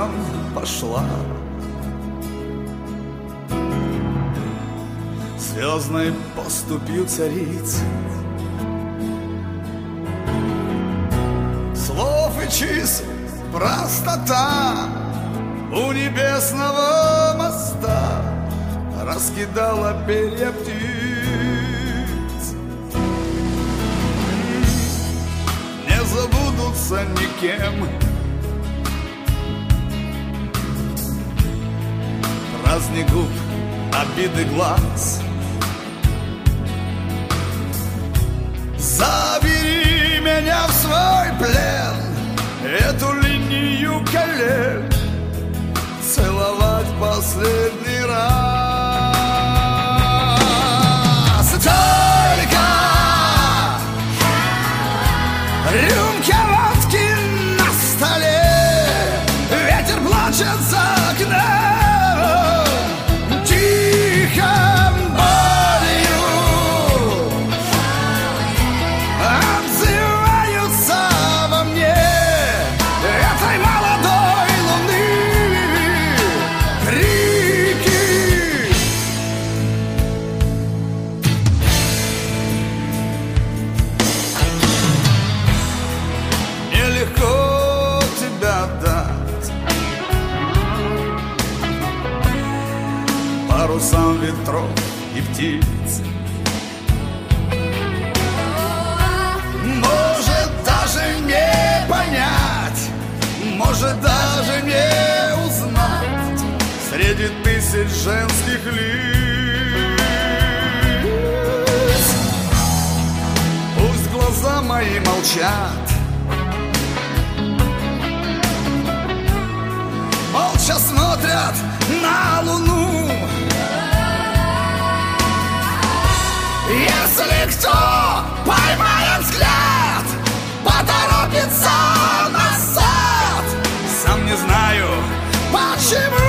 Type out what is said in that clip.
небесам пошла. Звездной поступью цариц, слов и чисел простота у небесного моста раскидала перья птиц. Не забудутся никем праздник губ, обиды глаз. Забери меня в свой плен, эту линию колен целовать последний раз. Только рюмка водки на столе, ветер плачет за окном, тихо болью отзываются во мне этой молодой луны крики. Нелегко тебя дать парусам ветров и птиц. Может даже не понять, может даже не узнать среди тысяч женских лиц. Пусть глаза мои молчат, молча смотрят на луну. Если кто поймает взгляд, поторопится назад. Сам не знаю, почему